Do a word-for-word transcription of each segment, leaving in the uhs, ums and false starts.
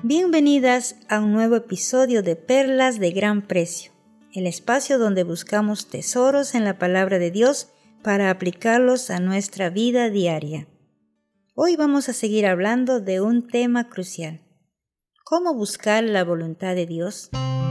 Bienvenidas a un nuevo episodio de Perlas de Gran Precio, el espacio donde buscamos tesoros en la palabra de Dios para aplicarlos a nuestra vida diaria. Hoy vamos a seguir hablando de un tema crucial: ¿cómo buscar la voluntad de Dios?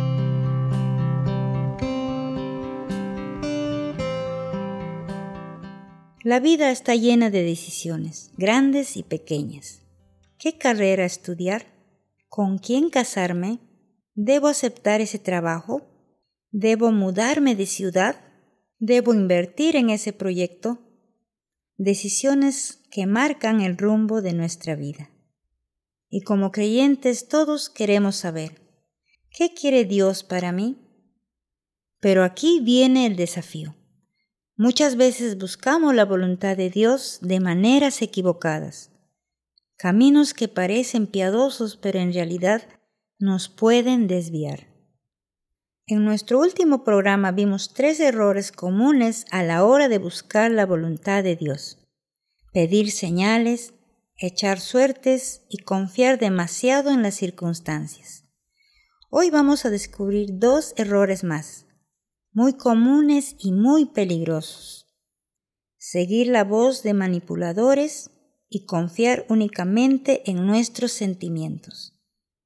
La vida está llena de decisiones, grandes y pequeñas. ¿Qué carrera estudiar? ¿Con quién casarme? ¿Debo aceptar ese trabajo? ¿Debo mudarme de ciudad? ¿Debo invertir en ese proyecto? Decisiones que marcan el rumbo de nuestra vida. Y como creyentes todos queremos saber, ¿qué quiere Dios para mí? Pero aquí viene el desafío. Muchas veces buscamos la voluntad de Dios de maneras equivocadas. Caminos que parecen piadosos, pero en realidad nos pueden desviar. En nuestro último programa vimos tres errores comunes a la hora de buscar la voluntad de Dios: pedir señales, echar suertes y confiar demasiado en las circunstancias. Hoy vamos a descubrir dos errores más, muy comunes y muy peligrosos: seguir la voz de manipuladores y confiar únicamente en nuestros sentimientos.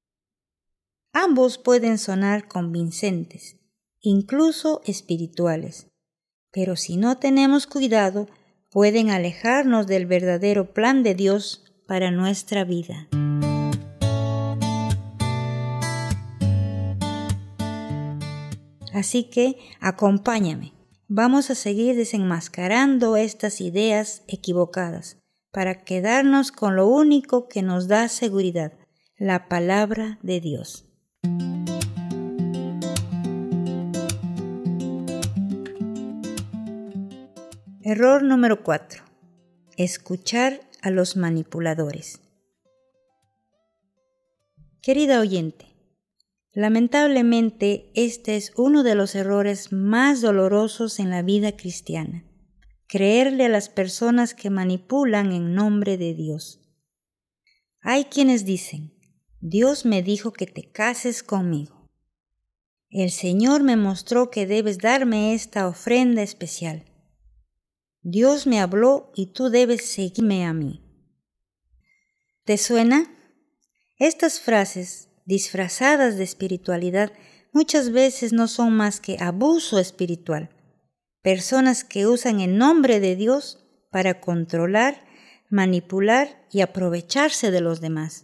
Ambos pueden sonar convincentes, incluso espirituales, pero si no tenemos cuidado, pueden alejarnos del verdadero plan de Dios para nuestra vida. Así que acompáñame. Vamos a seguir desenmascarando estas ideas equivocadas para quedarnos con lo único que nos da seguridad, la palabra de Dios. Error número cuatro. Escuchar a los manipuladores. Querida oyente, lamentablemente este es uno de los errores más dolorosos en la vida cristiana: creerle a las personas que manipulan en nombre de Dios. Hay quienes dicen: Dios me dijo que te cases conmigo. El Señor me mostró que debes darme esta ofrenda especial. Dios me habló y tú debes seguirme a mí. ¿Te suena? Estas frases, disfrazadas de espiritualidad, muchas veces no son más que abuso espiritual. Personas que usan el nombre de Dios para controlar, manipular y aprovecharse de los demás.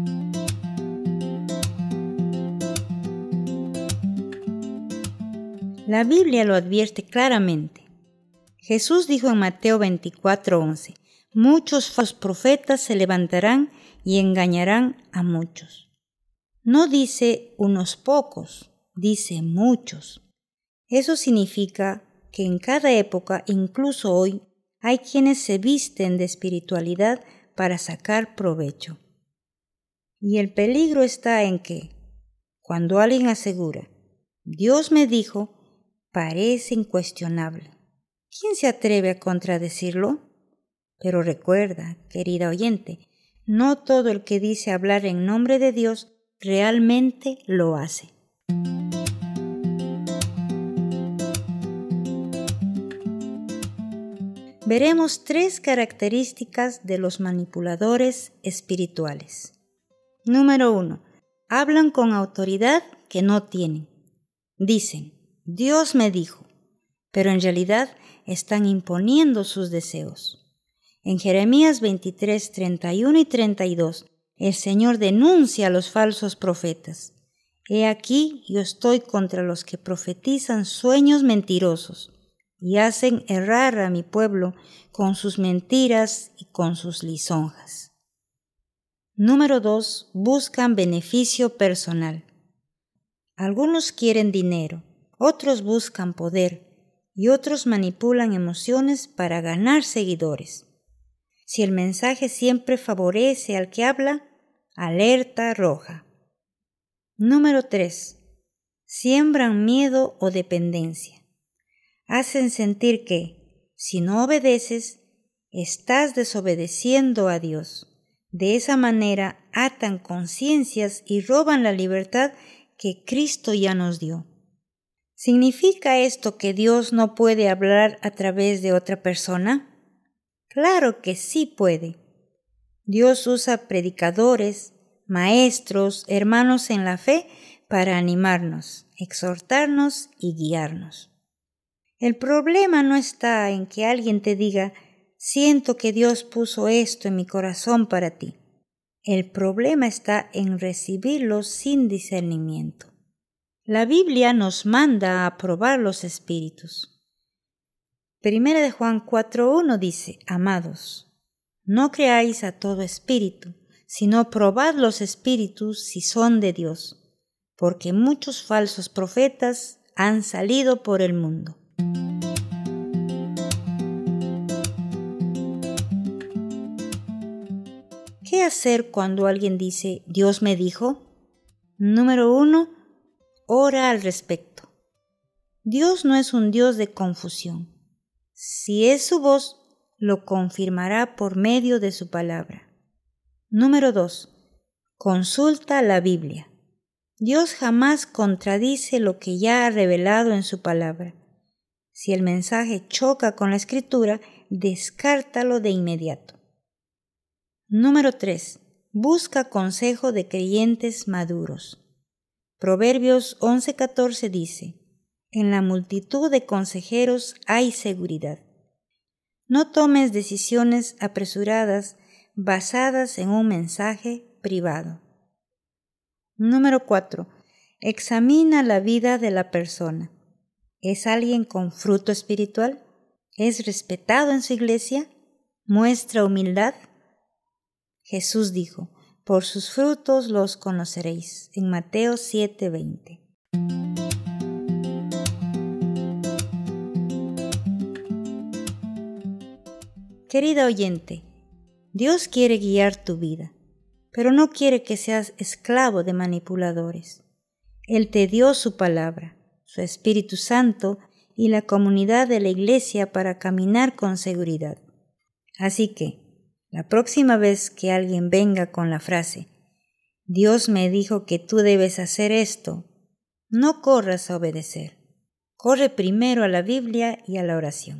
La Biblia lo advierte claramente. Jesús dijo en Mateo veinticuatro once, muchos falsos profetas se levantarán y engañarán a muchos. No dice unos pocos, dice muchos. Eso significa que en cada época, incluso hoy, hay quienes se visten de espiritualidad para sacar provecho. Y el peligro está en que, cuando alguien asegura, Dios me dijo, parece incuestionable. ¿Quién se atreve a contradecirlo? Pero recuerda, querida oyente, no todo el que dice hablar en nombre de Dios realmente lo hace. Veremos tres características de los manipuladores espirituales. Número uno. Hablan con autoridad que no tienen. Dicen, Dios me dijo, pero en realidad están imponiendo sus deseos. En Jeremías veintitrés, treinta y uno y treinta y dos, el Señor denuncia a los falsos profetas. He aquí, yo estoy contra los que profetizan sueños mentirosos y hacen errar a mi pueblo con sus mentiras y con sus lisonjas. Número dos. Buscan beneficio personal. Algunos quieren dinero, otros buscan poder y otros manipulan emociones para ganar seguidores. Si el mensaje siempre favorece al que habla, alerta roja. Número tres. Siembran miedo o dependencia. Hacen sentir que, si no obedeces, estás desobedeciendo a Dios. De esa manera atan conciencias y roban la libertad que Cristo ya nos dio. ¿Significa esto que Dios no puede hablar a través de otra persona? Claro que sí puede. Dios usa predicadores, maestros, hermanos en la fe para animarnos, exhortarnos y guiarnos. El problema no está en que alguien te diga, siento que Dios puso esto en mi corazón para ti. El problema está en recibirlo sin discernimiento. La Biblia nos manda a probar los espíritus. Primera de Juan cuatro uno dice, amados, no creáis a todo espíritu, sino probad los espíritus si son de Dios, porque muchos falsos profetas han salido por el mundo. ¿Qué hacer cuando alguien dice, Dios me dijo? Número uno, ora al respecto. Dios no es un Dios de confusión. Si es su voz, lo confirmará por medio de su palabra. Número dos, consulta la Biblia. Dios jamás contradice lo que ya ha revelado en su palabra. Si el mensaje choca con la Escritura, descártalo de inmediato. Número tres. Busca consejo de creyentes maduros. Proverbios once catorce dice, en la multitud de consejeros hay seguridad. No tomes decisiones apresuradas basadas en un mensaje privado. Número cuatro. Examina la vida de la persona. ¿Es alguien con fruto espiritual? ¿Es respetado en su iglesia? ¿Muestra humildad? Jesús dijo, por sus frutos los conoceréis, en Mateo siete veinte. Querida oyente, Dios quiere guiar tu vida, pero no quiere que seas esclavo de manipuladores. Él te dio su palabra, su Espíritu Santo y la comunidad de la iglesia para caminar con seguridad. Así que, la próxima vez que alguien venga con la frase, Dios me dijo que tú debes hacer esto, no corras a obedecer. Corre primero a la Biblia y a la oración.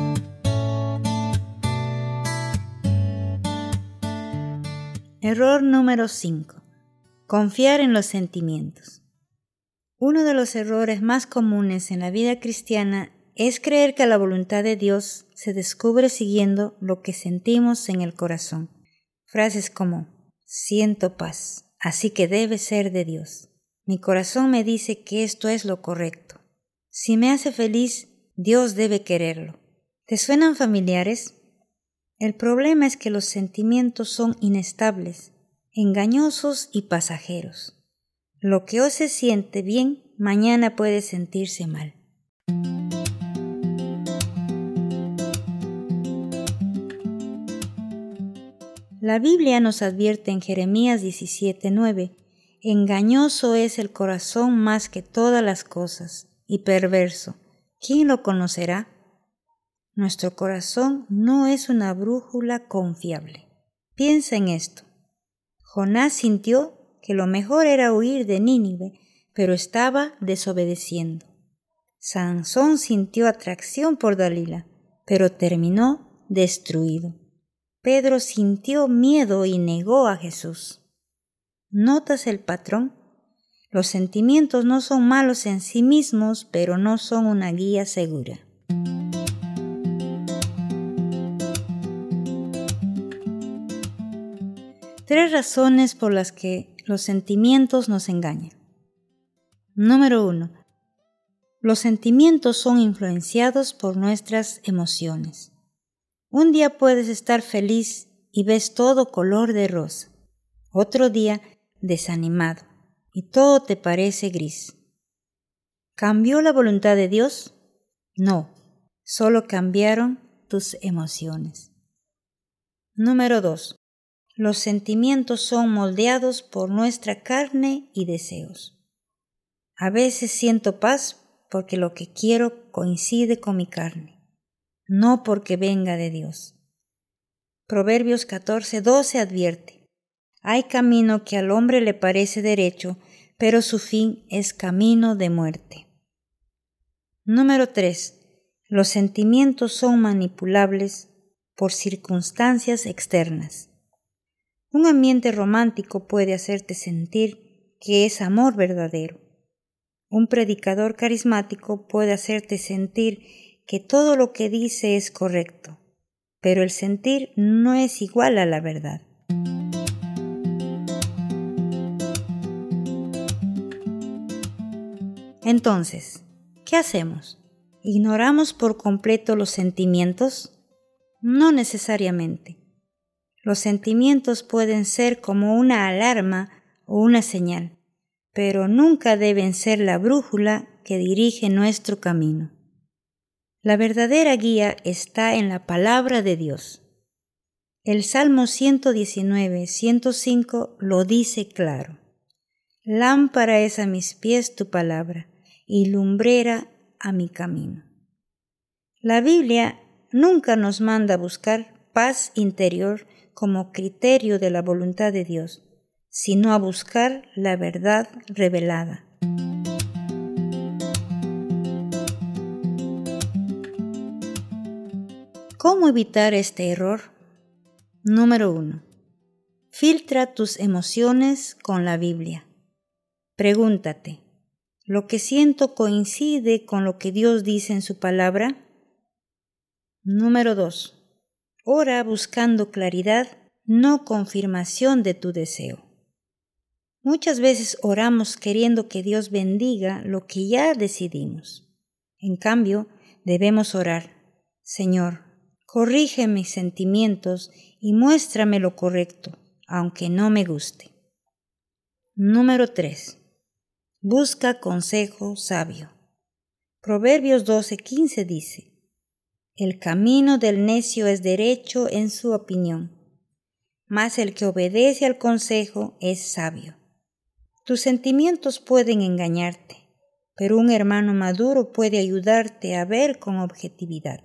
Error número cinco. Confiar en los sentimientos. Uno de los errores más comunes en la vida cristiana es creer que la voluntad de Dios se descubre siguiendo lo que sentimos en el corazón. Frases como, siento paz, así que debe ser de Dios. Mi corazón me dice que esto es lo correcto. Si me hace feliz, Dios debe quererlo. ¿Te suenan familiares? El problema es que los sentimientos son inestables, engañosos y pasajeros. Lo que hoy se siente bien, mañana puede sentirse mal. La Biblia nos advierte en Jeremías diecisiete nueve, engañoso es el corazón más que todas las cosas, y perverso. ¿Quién lo conocerá? Nuestro corazón no es una brújula confiable. Piensa en esto. Jonás sintió que lo mejor era huir de Nínive, pero estaba desobedeciendo. Sansón sintió atracción por Dalila, pero terminó destruido. Pedro sintió miedo y negó a Jesús. ¿Notas el patrón? Los sentimientos no son malos en sí mismos, pero no son una guía segura. Tres razones por las que los sentimientos nos engañan. Número uno. Los sentimientos son influenciados por nuestras emociones. Un día puedes estar feliz y ves todo color de rosa. Otro día desanimado y todo te parece gris. ¿Cambió la voluntad de Dios? No, solo cambiaron tus emociones. Número dos. Los sentimientos son moldeados por nuestra carne y deseos. A veces siento paz porque lo que quiero coincide con mi carne, no porque venga de Dios. Proverbios catorce doce advierte, Hay camino que al hombre le parece derecho, pero su fin es camino de muerte. Número tres. Los sentimientos son manipulables por circunstancias externas. Un ambiente romántico puede hacerte sentir que es amor verdadero. Un predicador carismático puede hacerte sentir que todo lo que dice es correcto, pero el sentir no es igual a la verdad. Entonces, ¿qué hacemos? ¿Ignoramos por completo los sentimientos? No necesariamente. Los sentimientos pueden ser como una alarma o una señal, pero nunca deben ser la brújula que dirige nuestro camino. La verdadera guía está en la palabra de Dios. El Salmo ciento diecinueve, ciento cinco lo dice claro. Lámpara es a mis pies tu palabra y lumbrera a mi camino. La Biblia nunca nos manda a buscar paz interior como criterio de la voluntad de Dios, sino a buscar la verdad revelada. ¿Cómo evitar este error? Número uno. Filtra tus emociones con la Biblia. Pregúntate, ¿lo que siento coincide con lo que Dios dice en su palabra? Número dos. Ora buscando claridad, no confirmación de tu deseo. Muchas veces oramos queriendo que Dios bendiga lo que ya decidimos. En cambio, debemos orar, Señor, corrige mis sentimientos y muéstrame lo correcto, aunque no me guste. Número tres. Busca consejo sabio. Proverbios doce quince dice, el camino del necio es derecho en su opinión, mas el que obedece al consejo es sabio. Tus sentimientos pueden engañarte, pero un hermano maduro puede ayudarte a ver con objetividad.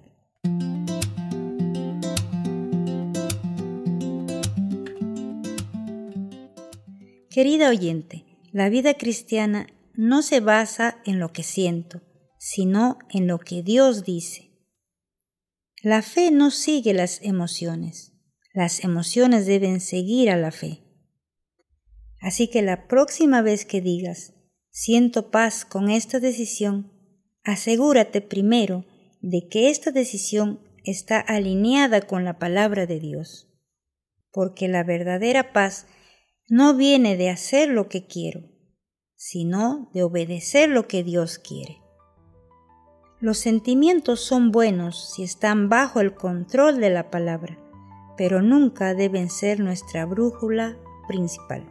Querida oyente, la vida cristiana no se basa en lo que siento, sino en lo que Dios dice. La fe no sigue las emociones. Las emociones deben seguir a la fe. Así que la próxima vez que digas, siento paz con esta decisión, asegúrate primero de que esta decisión está alineada con la palabra de Dios. Porque la verdadera paz no viene de hacer lo que quiero, sino de obedecer lo que Dios quiere. Los sentimientos son buenos si están bajo el control de la palabra, pero nunca deben ser nuestra brújula principal.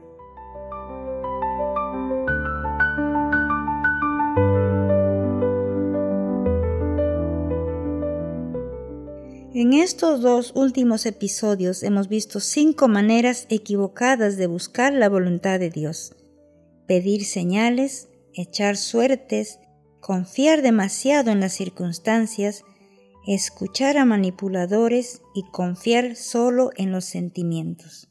En estos dos últimos episodios hemos visto cinco maneras equivocadas de buscar la voluntad de Dios: pedir señales, echar suertes, confiar demasiado en las circunstancias, escuchar a manipuladores y confiar solo en los sentimientos.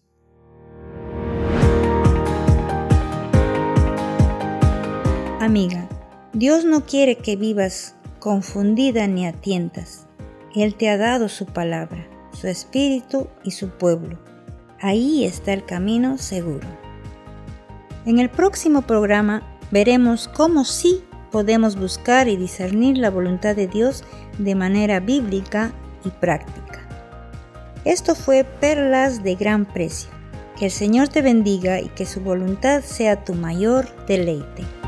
Amiga, Dios no quiere que vivas confundida ni a tientas. Él te ha dado su palabra, su espíritu y su pueblo. Ahí está el camino seguro. En el próximo programa veremos cómo sí podemos buscar y discernir la voluntad de Dios de manera bíblica y práctica. Esto fue Perlas de Gran Precio. Que el Señor te bendiga y que su voluntad sea tu mayor deleite.